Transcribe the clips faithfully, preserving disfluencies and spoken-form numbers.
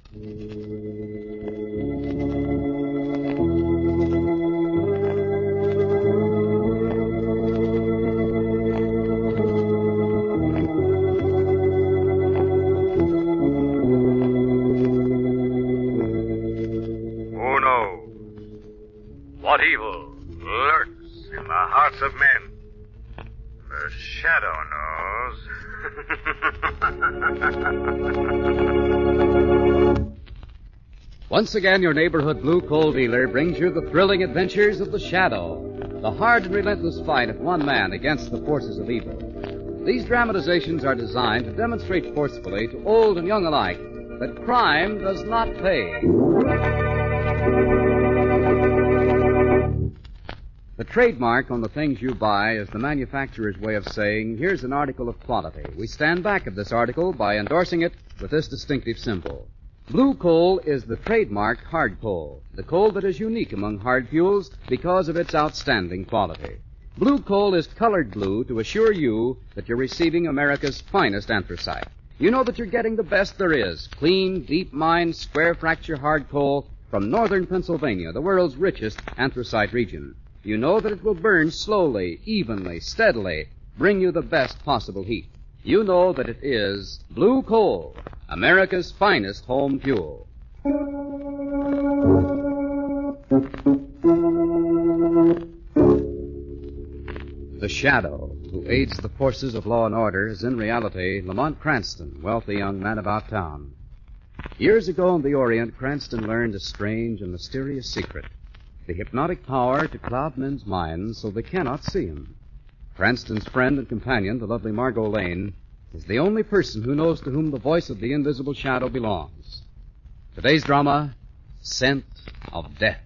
What evil lurks in the hearts of men? The Shadow knows. Once again, your neighborhood blue coal dealer brings you the thrilling adventures of the Shadow, the hard and relentless fight of one man against the forces of evil. These dramatizations are designed to demonstrate forcefully to old and young alike that crime does not pay. The trademark on the things you buy is the manufacturer's way of saying, here's an article of quality. We stand back of this article by endorsing it with this distinctive symbol. Blue coal is the trademark hard coal, the coal that is unique among hard fuels because of its outstanding quality. Blue coal is colored blue to assure you that you're receiving America's finest anthracite. You know that you're getting the best there is, clean, deep-mined, square-fracture hard coal from northern Pennsylvania, the world's richest anthracite region. You know that it will burn slowly, evenly, steadily, bring you the best possible heat. You know that it is blue coal, America's finest home fuel. The Shadow, who aids the forces of law and order, is in reality Lamont Cranston, wealthy young man about town. Years ago in the Orient, Cranston learned a strange and mysterious secret. The hypnotic power to cloud men's minds so they cannot see him. Cranston's friend and companion, the lovely Margot Lane, is the only person who knows to whom the voice of the invisible Shadow belongs. Today's drama, Scent of Death.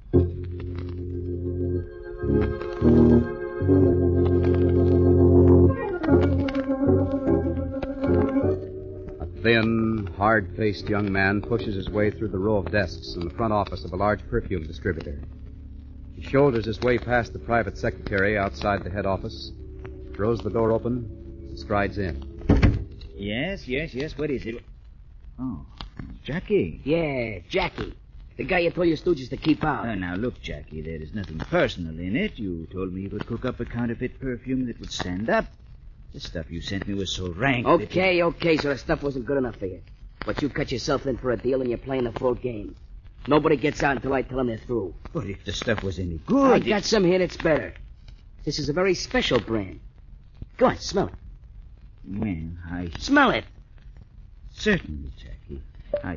A thin, hard-faced young man pushes his way through the row of desks in the front office of a large perfume distributor. He shoulders his way past the private secretary outside the head office, throws the door open, and strides in. Yes, yes, yes. What is it? Oh, Jackie. Yeah, Jackie. The guy you told your stooges to keep out. Oh, now, look, Jackie, there is nothing personal in it. You told me you could cook up a counterfeit perfume that would stand up. The stuff you sent me was so rank. Okay, that... okay, so the stuff wasn't good enough for you. But you cut yourself in for a deal and you're playing the full game. Nobody gets out until I tell them they're through. But if the stuff was any good... I it... got some here that's better. This is a very special brand. Go on, smell it. Well, I... Smell it. Certainly, Jackie. I...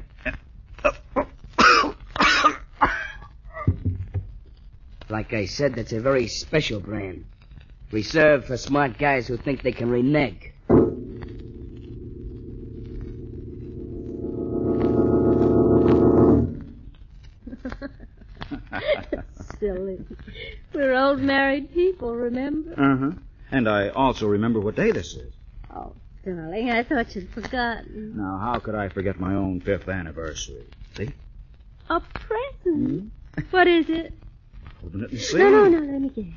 Like I said, that's a very special brand. Reserved for smart guys who think they can renege. Silly. We're old married people, remember? Uh-huh. And I also remember what day this is. Oh, darling, I thought you'd forgotten. Now, how could I forget my own fifth anniversary? See? A present? Mm-hmm. What is it? Open it and see. No, no, no, let me guess.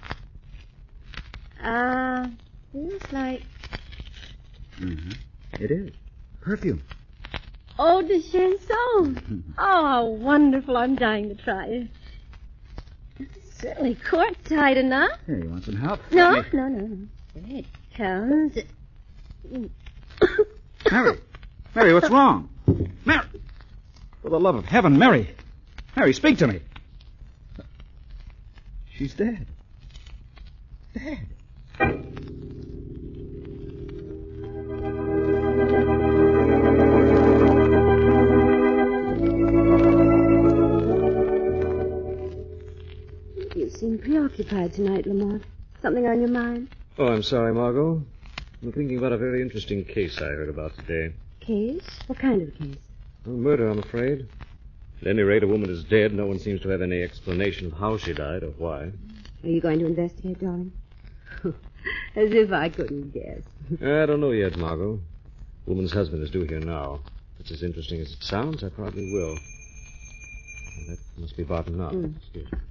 Ah, uh, feels like... Mm-hmm. It is. Perfume. Eau de Chanson. Oh, how wonderful. I'm dying to try it. It's certainly corked tight enough. Here, you want some help? No, me... no, no, no. There it comes. Mary. Mary, what's wrong? Mary. For the love of heaven, Mary. Mary, speak to me. She's dead. Dead. You seem preoccupied tonight, Lamont. Something on your mind? Oh, I'm sorry, Margot. I'm thinking about a very interesting case I heard about today. Case? What kind of case? A murder, I'm afraid. At any rate, a woman is dead. No one seems to have any explanation of how she died or why. Are you going to investigate, darling? As if I couldn't guess. I don't know yet, Margot. The woman's husband is due here now. If it's as interesting as it sounds, I probably will. Well, that must be Barton now. Mm. Excuse me.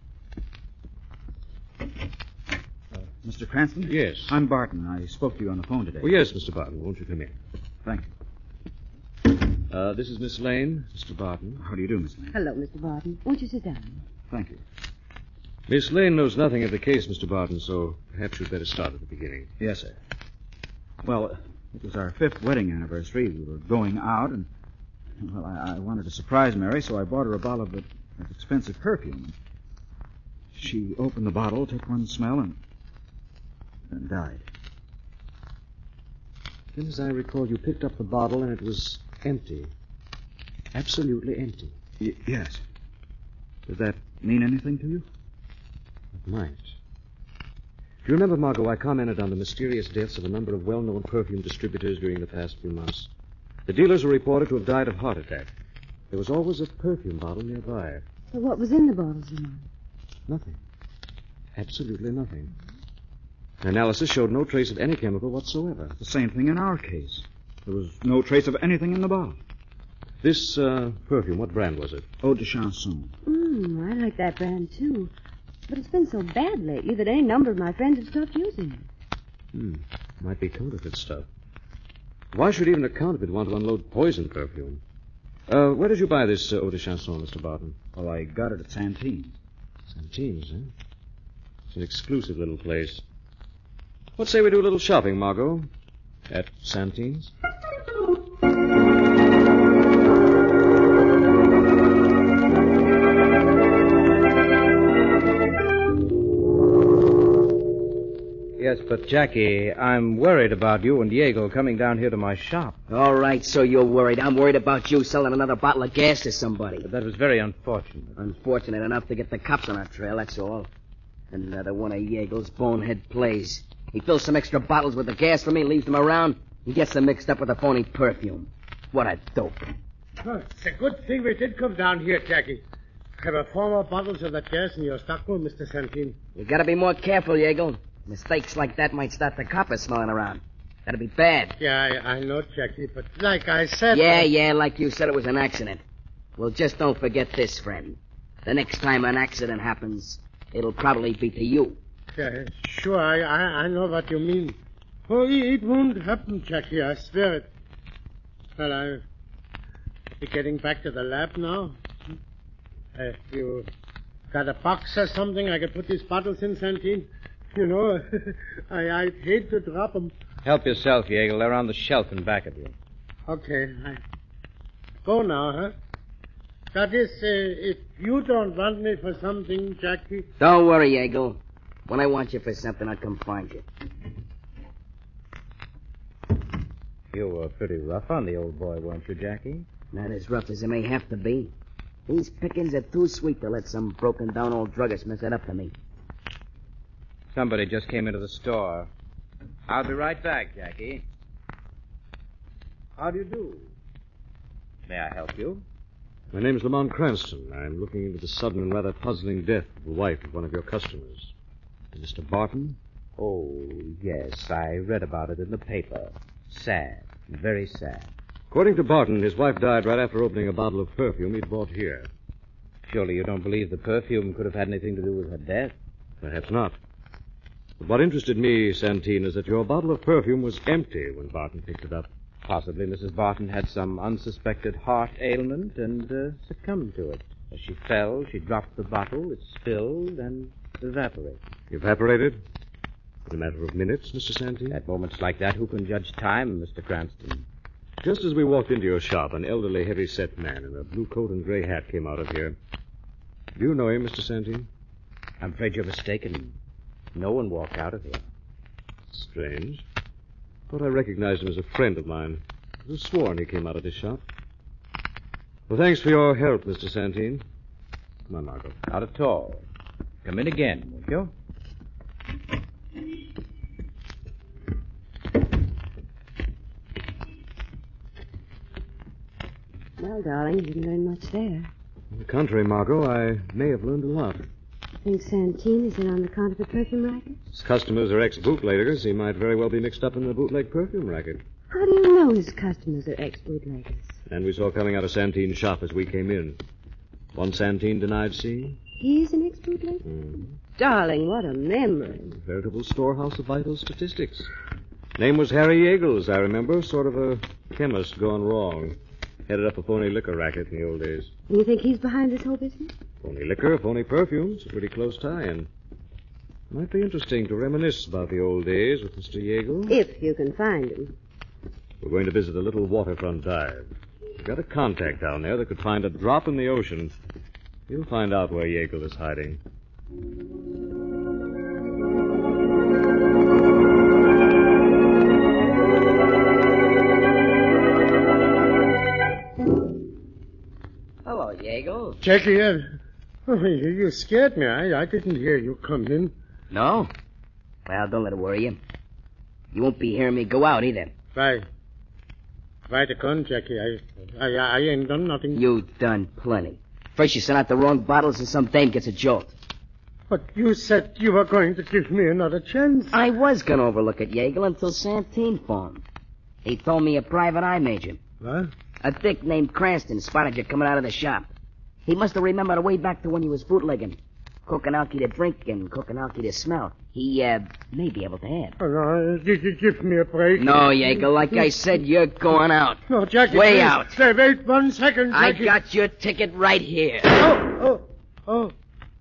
Uh, Mister Cranston? Yes. I'm Barton. I spoke to you on the phone today. Oh, yes, Mister Barton. Won't you come in? Thank you. Uh, this is Miss Lane, Mister Barton. How do you do, Miss Lane? Hello, Mister Barton. Won't you sit down? Thank you. Miss Lane knows nothing of the case, Mister Barton, so perhaps you'd better start at the beginning. Yes, sir. Well, it was our fifth wedding anniversary. We were going out, and, well, I, I wanted to surprise Mary, so I bought her a bottle of, of expensive perfume. She opened the bottle, took one smell, and, and died. Then, as I recall, you picked up the bottle, and it was empty. Absolutely empty. Y- yes. Does that mean anything to you? It might. Do you remember, Margot, I commented on the mysterious deaths of a number of well-known perfume distributors during the past few months. The dealers were reported to have died of heart attack. There was always a perfume bottle nearby. Well, what was in the bottles, Lamont? Nothing. Absolutely nothing. Analysis showed no trace of any chemical whatsoever. The same thing in our case. There was no trace of anything in the bottle. This uh, perfume, what brand was it? Eau de Chanson. Mm, I like that brand, too. But it's been so bad lately that any number of my friends have stopped using it. Hmm. Might be counterfeit stuff. Why should even a counterfeit want to unload poison perfume? Uh, where did you buy this uh, Eau de Chanson, Mister Barton? Well, I got it at Santine's. Santine's, eh? It's an exclusive little place. What say we do a little shopping, Margot? At Santine's? Yes, but, Jackie, I'm worried about you and Diego coming down here to my shop. All right, so you're worried. I'm worried about you selling another bottle of gas to somebody. But that was very unfortunate. Unfortunate enough to get the cops on our trail, that's all. Another one of Yeagel's bonehead plays. He fills some extra bottles with the gas for me, leaves them around, and gets them mixed up with a phony perfume. What a dope. Oh, it's a good thing we did come down here, Jackie. Have a four more bottles of that gas in your stockroom, Mister Santine. You gotta be more careful, Yeagle. Mistakes like that might start the coppers smelling around. That'd be bad. Yeah, I, I know, Jackie, but like I said... Yeah, I... yeah, like you said, it was an accident. Well, just don't forget this, friend. The next time an accident happens, it'll probably be to you. Yeah, sure, I, I, I know what you mean. Oh, it won't happen, Jackie, I swear it. Well, I'll be getting back to the lab now. Uh, you got a box or something I could put these bottles in, Santine? You know, I, I'd hate to drop them. Help yourself, Yeagle. They're on the shelf in back of you. Okay. I... Go now, huh? That is, uh, if you don't want me for something, Jackie... Don't worry, Yeagle. When I want you for something, I'll come find you. You were pretty rough on the old boy, weren't you, Jackie? Not as rough as it may have to be. These pickings are too sweet to let some broken-down old druggist mess it up to me. Somebody just came into the store. I'll be right back, Jackie. How do you do? May I help you? My name's Lamont Cranston. I'm looking into the sudden and rather puzzling death of the wife of one of your customers. Mister Barton? Oh, yes. I read about it in the paper. Sad. Very sad. According to Barton, his wife died right after opening a bottle of perfume he'd bought here. Surely you don't believe the perfume could have had anything to do with her death? Perhaps not. But what interested me, Santine, is that your bottle of perfume was empty when Barton picked it up. Possibly Missus Barton had some unsuspected heart ailment and uh, succumbed to it. As she fell, she dropped the bottle, it spilled, and evaporated. Evaporated? In a matter of minutes, Mister Santine? At moments like that, who can judge time, Mister Cranston? Just as we walked into your shop, an elderly, heavy-set man in a blue coat and gray hat came out of here. Do you know him, Mister Santine? I'm afraid you're mistaken. No one walked out of here. Strange. Thought I recognized him as a friend of mine. I was sworn he came out of his shop. Well, thanks for your help, Mister Santine. Come on, Margot. Not at all. Come in again, won't you? Well, darling, you didn't learn much there. On the contrary, Margot, I may have learned a lot. Think Santine is in on the counterfeit perfume racket? His customers are ex-bootleggers. He might very well be mixed up in the bootleg perfume racket. How do you know his customers are ex-bootleggers? And we saw coming out of Santine's shop as we came in. One Santine denied seeing. He's an ex-bootlegger? Mm. Darling, what a memory. A veritable storehouse of vital statistics. Name was Harry Yeagles, I remember. Sort of a chemist gone wrong. Headed up a phony liquor racket in the old days. You think he's behind this whole business? Phony liquor, phony perfumes. A pretty close tie-in. Might be interesting to reminisce about the old days with Mister Yeagle. If you can find him. We're going to visit a little waterfront dive. We've got a contact down there that could find a drop in the ocean. He'll find out where Yeagle is hiding. Hello, Yeagle. Jackie, uh, oh, you, you scared me. I, I didn't hear you come in. No? Well, don't let it worry you. You won't be hearing me go out either. Why? Why the gun, Jackie? I, I, I ain't done nothing. You done plenty. First you sent out the wrong bottles and some dame gets a jolt. But you said you were going to give me another chance. I was going to overlook it, Yeagle, until Santine phoned. He told me a private eye major. What? A dick named Cranston spotted you coming out of the shop. He must have remembered way back to when you was bootlegging. Cooking alky to drink and cooking alky to smell. He, uh, may be able to add. Oh, no, did you give me a break? No, Yeagle, like I said, you're going out. No, Jackie. Way please. out. Stay, wait one second, Jackie. I got your ticket right here. Oh, oh, oh.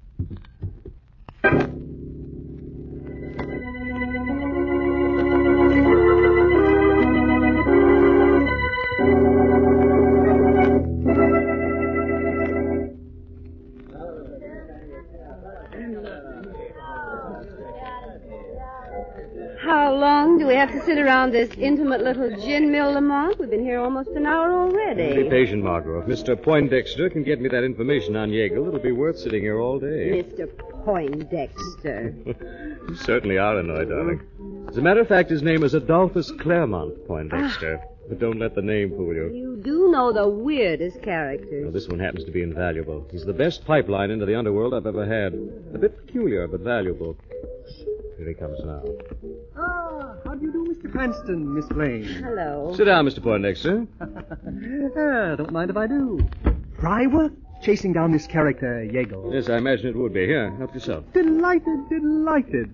How long do we have to sit around this intimate little gin mill, Lamont? We've been here almost an hour already. Be patient, Margot. If Mister Poindexter can get me that information on Yeagle, it'll be worth sitting here all day. Mister Poindexter. You certainly are annoyed, darling. As a matter of fact, his name is Adolphus Claremont Poindexter. But don't let the name fool you. You do know the weirdest characters. Well, this one happens to be invaluable. He's the best pipeline into the underworld I've ever had. A bit peculiar, but valuable. Here he comes now. Ah, how do you do, Mister Cranston, Miss Blaine? Hello. Sit down, Mister Poindexter. ah, don't mind if I do. Dry work chasing down this character, Yeagle. Yes, I imagine it would be. Here, help yourself. Delighted, delighted.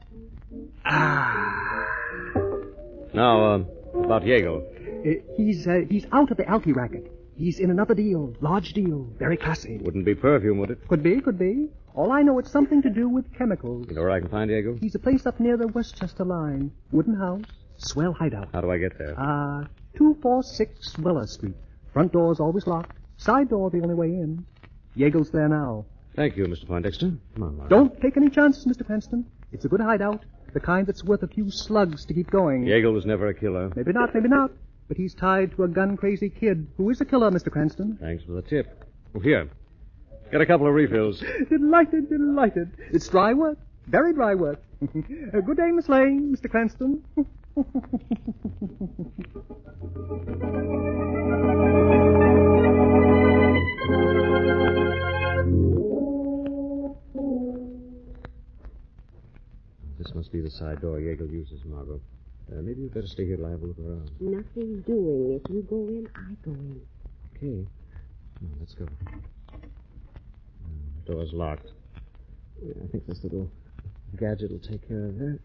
Ah. Now, uh, about Yeagle. Uh, he's, uh, he's out of the alky racket. He's in another deal. Large deal. Very classy. Wouldn't be perfume, would it? Could be, could be. All I know, it's something to do with chemicals. You know where I can find Yeagle? He's a place up near the Westchester line. Wooden house. Swell hideout. How do I get there? Uh, two forty-six Weller Street. Front door's always locked. Side door the only way in. Yeagle's there now. Thank you, Mister Poindexter. Come on, Mark. Don't take any chances, Mister Cranston. It's a good hideout. The kind that's worth a few slugs to keep going. Yeagle was never a killer. Maybe not, maybe not. But he's tied to a gun-crazy kid who is a killer, Mister Cranston. Thanks for the tip. Oh, here. Got a couple of refills. Delighted, delighted. It's dry work. Very dry work. uh, good day, Miss Lane, Mister Cranston. This must be the side door Yeagle uses, Margot. Uh, maybe you'd better stay here till I have a look around. Nothing doing. If you go in, I go in. Okay. Come on, let's go. The door's locked. Yeah, I think this little gadget will take care of that.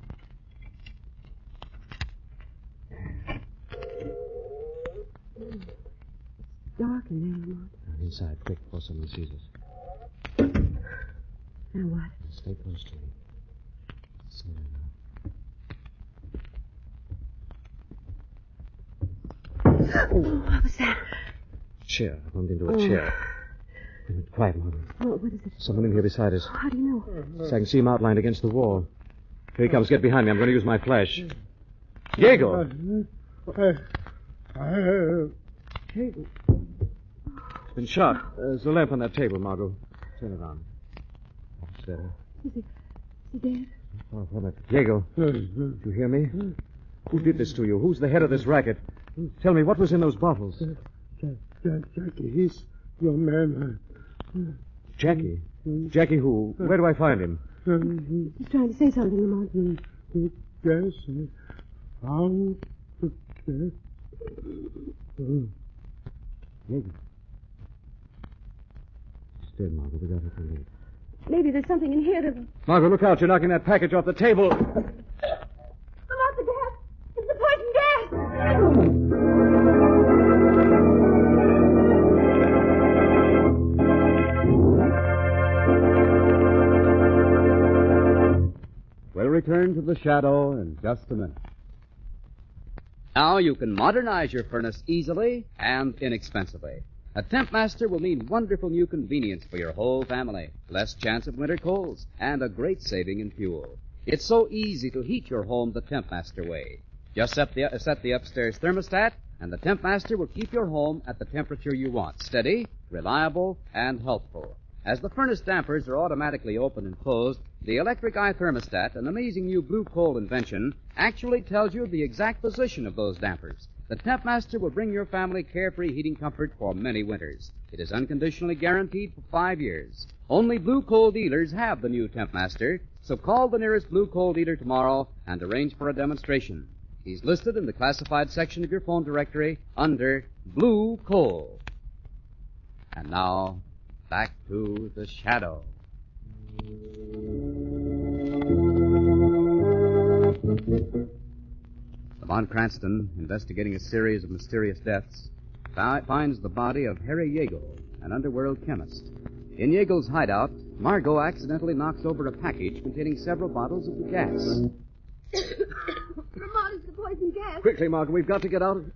It's dark in there, Lamont. Now, inside, quick, before someone sees us. Now what? Stay close to me. See you now. Oh, what was that? Chair. I bumped into a Oh. chair. Quiet, Margot. Oh, what is it? Someone in here beside us. How do you know? So I can see him outlined against the wall. Here he comes. Get behind me. I'm going to use my flash. Yeagle! Uh, uh, He's been shot. Uh, there's a lamp on that table, Margot. Turn it on. That's better. Is he, is he dead? Oh, from it. Yeagle, did you hear me? Who did this to you? Who's the head of this racket? Tell me, what was in those bottles? Jackie, he's your man. Jackie? Jackie who? Where do I find him? He's trying to say something, Lamont. Yes, found the dead. Yeagle. She's dead, Margot. We got her too late. Maybe there's something in here to... Margot, look out. You're knocking that package off the table. Lamont, the gas! It's the poison gas! to the Shadow in just a minute. Now you can modernize your furnace easily and inexpensively. A Tempmaster will mean wonderful new convenience for your whole family, less chance of winter colds, and a great saving in fuel. It's so easy to heat your home the Tempmaster way. Just set the, uh, set the upstairs thermostat, and the Tempmaster will keep your home at the temperature you want, steady, reliable, and healthful. As the furnace dampers are automatically open and closed, the electric eye thermostat, an amazing new blue coal invention, actually tells you the exact position of those dampers. The Tempmaster will bring your family carefree heating comfort for many winters. It is unconditionally guaranteed for five years. Only Blue Coal dealers have the new Tempmaster, so call the nearest Blue Coal dealer tomorrow and arrange for a demonstration. He's listed in the classified section of your phone directory under Blue Coal. And now, back to the Shadow. Lamont Cranston, investigating a series of mysterious deaths, fi- finds the body of Harry Yeagle, an underworld chemist. In Yeagle's hideout, Margot accidentally knocks over a package containing several bottles of the gas. Lamont, it's the poison gas. Quickly, Margaret, we've got to get out of...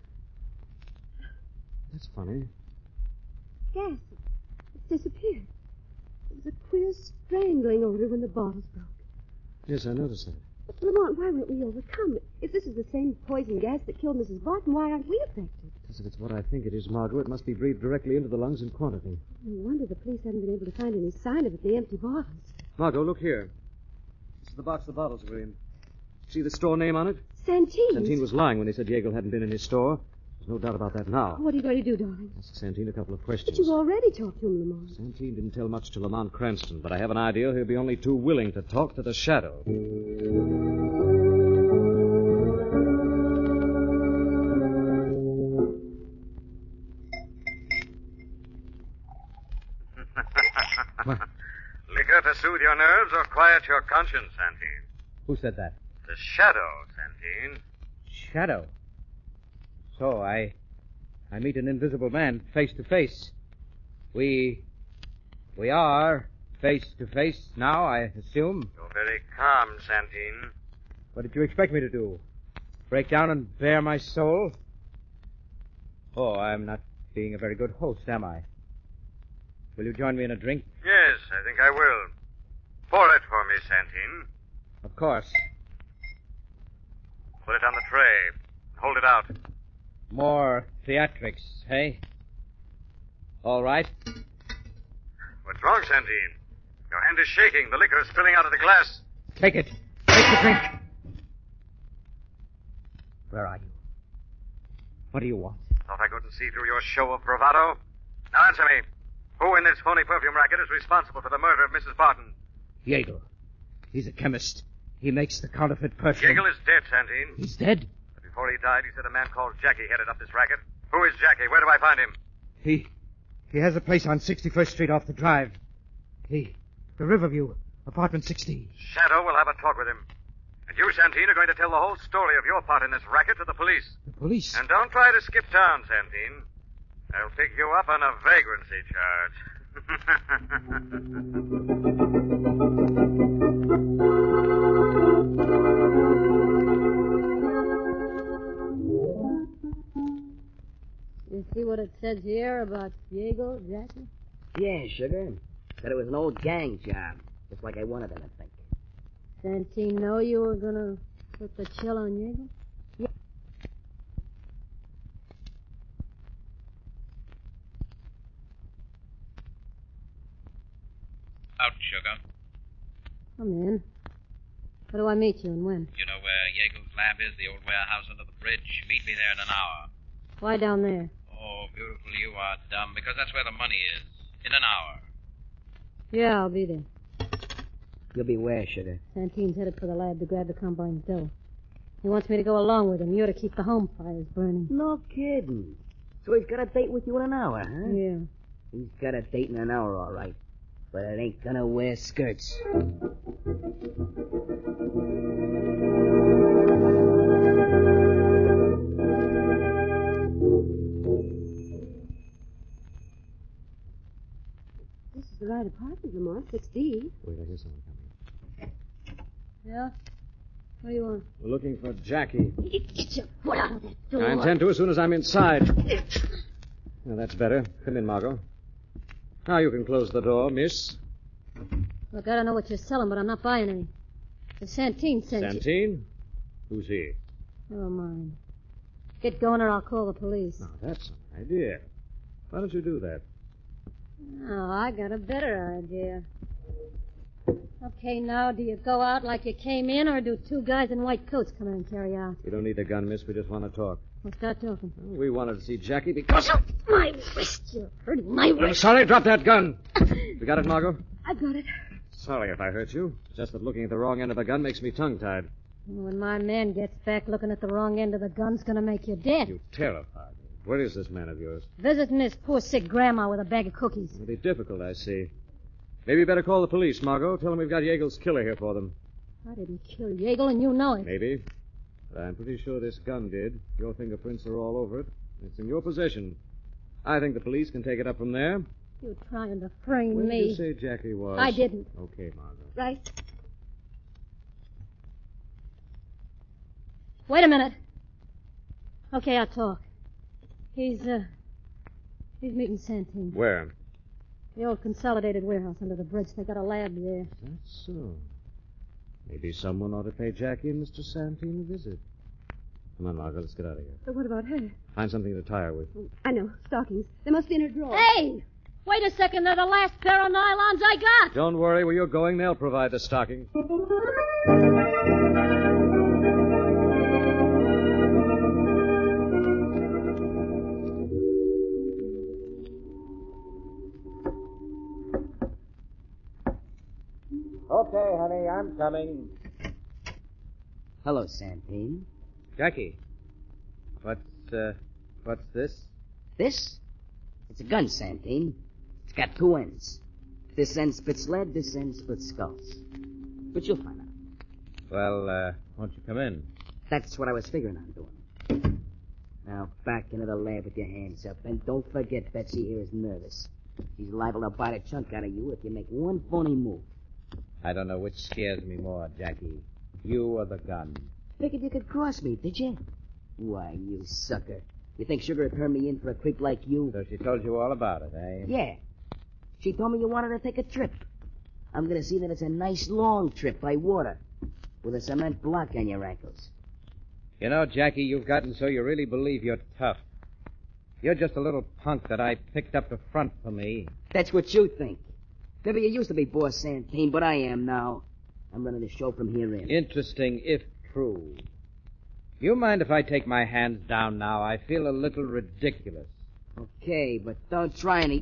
That's funny. Gas. It's disappeared. There was a queer strangling odor when the bottles broke. Yes, I noticed that. But, Lamont, why weren't we overcome? If this is the same poison gas that killed Missus Barton, why aren't we affected? Because if it's what I think it is, Margot, it must be breathed directly into the lungs in quantity. No wonder the police haven't been able to find any sign of it in the empty bottles. Margot, look here. This is the box the bottles were in. See the store name on it? Santine. Santine was lying when he said Yeagle hadn't been in his store. There's no doubt about that now. What are you going to do, darling? Ask Santine a couple of questions. But you've already talked to him, Lamont. Santine didn't tell much to Lamont Cranston, but I have an idea he'll be only too willing to talk to the Shadow. Liquor to soothe your nerves or quiet your conscience, Santine? Who said that? The Shadow, Santine. Shadow. So I... I meet an invisible man face to face. We... We are face to face now, I assume. You're very calm, Santine. What did you expect me to do? Break down and bare my soul? Oh, I'm not being a very good host, am I? Will you join me in a drink? Yes, I think I will. Pour it for me, Santine. Of course. Put it on the tray. Hold it out. More theatrics, hey? All right. What's wrong, Santine? Your hand is shaking. The liquor is spilling out of the glass. Take it. Take the drink. Where are you? What do you want? Thought I couldn't see through your show of bravado? Now answer me. Who in this phony perfume racket is responsible for the murder of Missus Barton? Yeagle. He's a chemist. He makes the counterfeit perfume. Yeagle is dead, Santine. He's dead? But before he died, he said a man called Jackie headed up this racket. Who is Jackie? Where do I find him? He... He has a place on sixty-first Street off the drive. He... The Riverview. Apartment sixteen. Shadow will have a talk with him. And you, Santine, are going to tell the whole story of your part in this racket to the police. The police? And don't try to skip town, Santine. I'll pick you up on a vagrancy charge. You see what it says here about Yeagle, Jackie? Yeah, sugar. Said it was an old gang job, just like I wanted them to think. Santine know you were going to put the chill on Yeagle? Yeah. Out, sugar. Come in. Where do I meet you and when? You know where Yeagle's lab is, the old warehouse under the bridge? Meet me there in an hour. Why down there? Oh, beautiful, you are dumb, because that's where the money is. In an hour. Yeah, I'll be there. You'll be where, sugar? Santine's headed for the lab to grab the combine's dough. He wants me to go along with him. You're to keep the home fires burning. No kidding. So he's got a date with you in an hour, huh? Yeah. He's got a date in an hour, all right. But it ain't gonna wear skirts. This is the right apartment, Lamont. six D. Wait, I hear someone coming. Yeah? What do you want? We're looking for Jackie. Get your foot out of that door. I intend to as soon as I'm inside. Now, that's better. Come in, Margot. Now you can close the door, miss. Look, I don't know what you're selling, but I'm not buying any. The Santine sent you. Santine? Who's he? Never mind. Get going or I'll call the police. Now, that's an idea. Why don't you do that? Oh, I got a better idea. Okay, now, do you go out like you came in, or do two guys in white coats come in and carry out? We don't need the gun, miss. We just want to talk. Well, start talking. Well, we wanted to see Jackie because... Oh, my wrist! You're hurting my wrist. I'm sorry. Drop that gun. You got it, Margot? I got it. Sorry if I hurt you. Just that looking at the wrong end of the gun makes me tongue-tied. When my man gets back, looking at the wrong end of the gun's gonna make you dead. You terrified me. Where is this man of yours? Visiting his poor sick grandma with a bag of cookies. It'll be difficult, I see. Maybe you better call the police, Margot. Tell them we've got Yeagle's killer here for them. I didn't kill Yeagle, and you know it. Maybe. But I'm pretty sure this gun did. Your fingerprints are all over it. It's in your possession. I think the police can take it up from there. You're trying to frame Where me. did you say Jackie was? I didn't. Okay, Margot. Right. Wait a minute. Okay, I'll talk. He's, uh... He's meeting Santine. Where? The old Consolidated warehouse under the bridge. They got a lab there. That's so. Maybe someone ought to pay Jackie and Mister Santine a visit. Come on, Margot, let's get out of here. But what about her? Find something to tie her with. I know. Stockings. They must be in her drawer. Hey! Wait a second. They're the last pair of nylons I got. Don't worry. Where you're going, they'll provide the stockings. Okay, honey, I'm coming. Hello, Santine. Jackie, what's, uh, what's this? This? It's a gun, Santine. It's got two ends. This end spits lead, this end spits skulls. But you'll find out. Well, uh, won't you come in? That's what I was figuring on doing. Now, back into the lab with your hands up. And don't forget, Betsy here is nervous. She's liable to bite a chunk out of you if you make one phony move. I don't know which scares me more, Jackie. You or the gun. Figured you could cross me, did you? Why, you sucker. You think Sugar would turn me in for a creep like you? So she told you all about it, eh? Yeah. She told me you wanted to take a trip. I'm going to see that it's a nice long trip by water with a cement block on your ankles. You know, Jackie, you've gotten so you really believe you're tough. You're just a little punk that I picked up to front for me. That's what you think. Maybe you used to be boss Santine, but I am now. I'm running the show from here in. Interesting, if true. You mind if I take my hands down now? I feel a little ridiculous. Okay, but don't try any...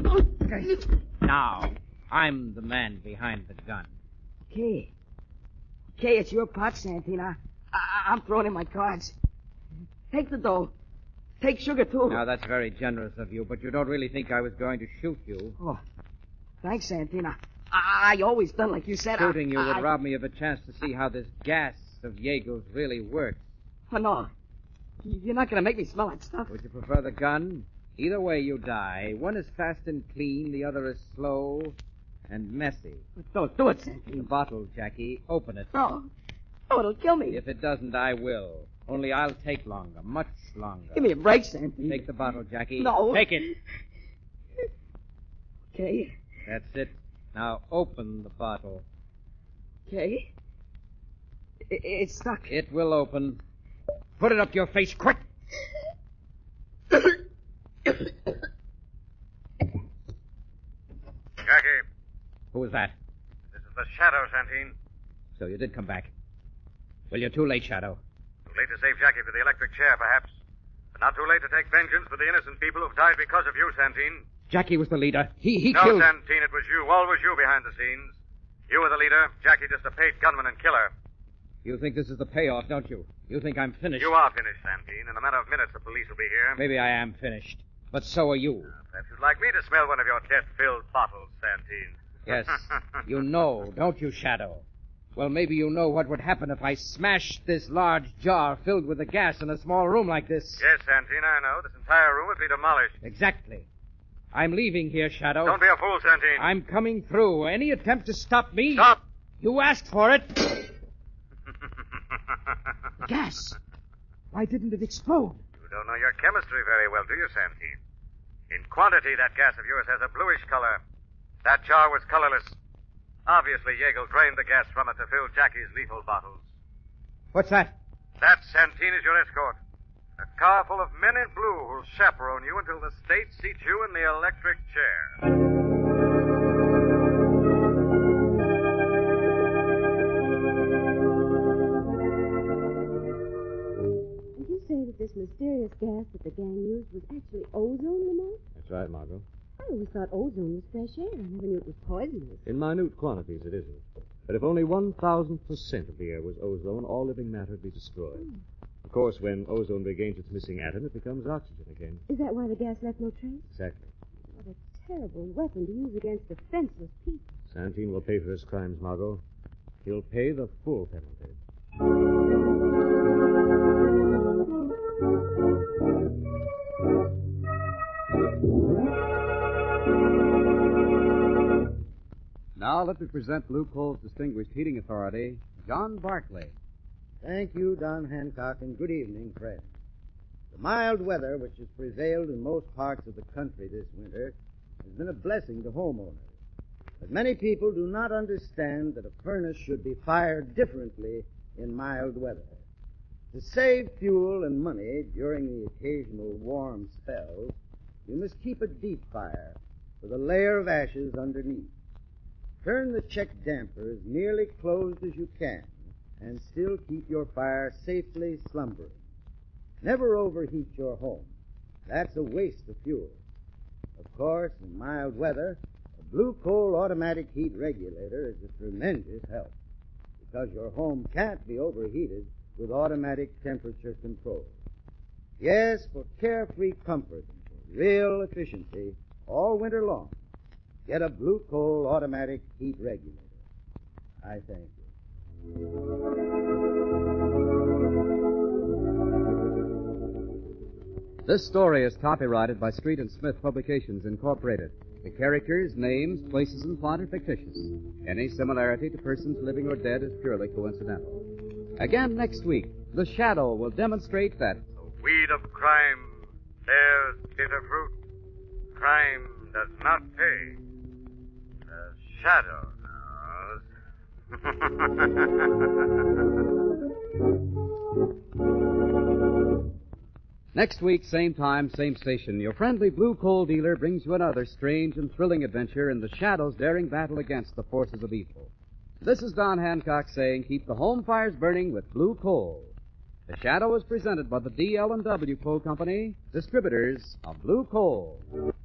Now, I'm the man behind the gun. Okay. Okay, it's your pot, Santine. I, I, I'm throwing in my cards. Take the dough. Take Sugar, too. Now, that's very generous of you, but you don't really think I was going to shoot you. Oh, thanks, Santine. I, I, I always done like you said. Shooting you I, would I... rob me of a chance to see how this gas of Yeagle's really works. Oh, no. You're not going to make me smell that stuff. Would you prefer the gun? Either way you die. One is fast and clean, the other is slow and messy. But don't do it, Santine. The bottle, Jackie. Open it. Oh. Oh, it'll kill me. If it doesn't, I will. Only I'll take longer, much longer. Give me a break, Santine. Take the bottle, Jackie. No. Take it. Okay. That's it. Now open the bottle. Okay. It, it's stuck. It will open. Put it up your face, quick! Jackie. Who was that? This is the Shadow, Santine. So you did come back. Well, you're too late, Shadow. Too late to save Jackie for the electric chair, perhaps. But not too late to take vengeance for the innocent people who've died because of you, Santine. Jackie was the leader. He he no, killed... No, Santine, it was you. Always you behind the scenes. You were the leader. Jackie just a paid gunman and killer. You think this is the payoff, don't you? You think I'm finished? You are finished, Santine. In a matter of minutes, the police will be here. Maybe I am finished. But so are you. Uh, perhaps you'd like me to smell one of your death-filled bottles, Santine. Yes. You know, don't you, Shadow? Well, maybe you know what would happen if I smashed this large jar filled with the gas in a small room like this. Yes, Santine, I know. This entire room would be demolished. Exactly. I'm leaving here, Shadow. Don't be a fool, Santine. I'm coming through. Any attempt to stop me... Stop! You asked for it. gas. Why didn't it explode? You don't know your chemistry very well, do you, Santine? In quantity, that gas of yours has a bluish color. That jar was colorless. Obviously, Yeagle drained the gas from it to fill Jackie's lethal bottles. What's that? That, Santine, is your escort. A car full of men in blue who'll chaperone you until the state seats you in the electric chair. Did you say that this mysterious gas that the gang used was actually ozone, Lamont? That's right, Margot. I always thought ozone was fresh air. I never knew it was poisonous. In minute quantities, it isn't. But if only one thousandth percent of the air was ozone, all living matter would be destroyed. Hmm. Of course, when ozone regains its missing atom, it becomes oxygen again. Is that why the gas left no trace? Exactly. What a terrible weapon to use against defenseless people. Santine will pay for his crimes, Margot. He'll pay the full penalty. Now let me present Blue Coal's distinguished heating authority, John Barclay. Thank you, Don Hancock, and good evening, friends. The mild weather which has prevailed in most parts of the country this winter has been a blessing to homeowners. But many people do not understand that a furnace should be fired differently in mild weather. To save fuel and money during the occasional warm spells, you must keep a deep fire with a layer of ashes underneath. Turn the check damper as nearly closed as you can and still keep your fire safely slumbering. Never overheat your home. That's a waste of fuel. Of course, in mild weather, a Blue Coal automatic heat regulator is a tremendous help because your home can't be overheated with automatic temperature control. Yes, for carefree comfort and for real efficiency all winter long, get a Blue Coal automatic heat regulator. I thank you. This story is copyrighted by Street and Smith Publications, Incorporated. The characters, names, places, and plot are fictitious. Any similarity to persons living or dead is purely coincidental. Again next week, The Shadow will demonstrate that The weed of crime bears bitter fruit. Crime does not pay. The shadow knows. Next week, same time, same station, your friendly Blue Coal dealer brings you another strange and thrilling adventure in the Shadow's daring battle against the forces of evil. This is Don Hancock saying keep the home fires burning with Blue Coal. The Shadow is presented by the D L and W Coal Company, distributors of Blue Coal.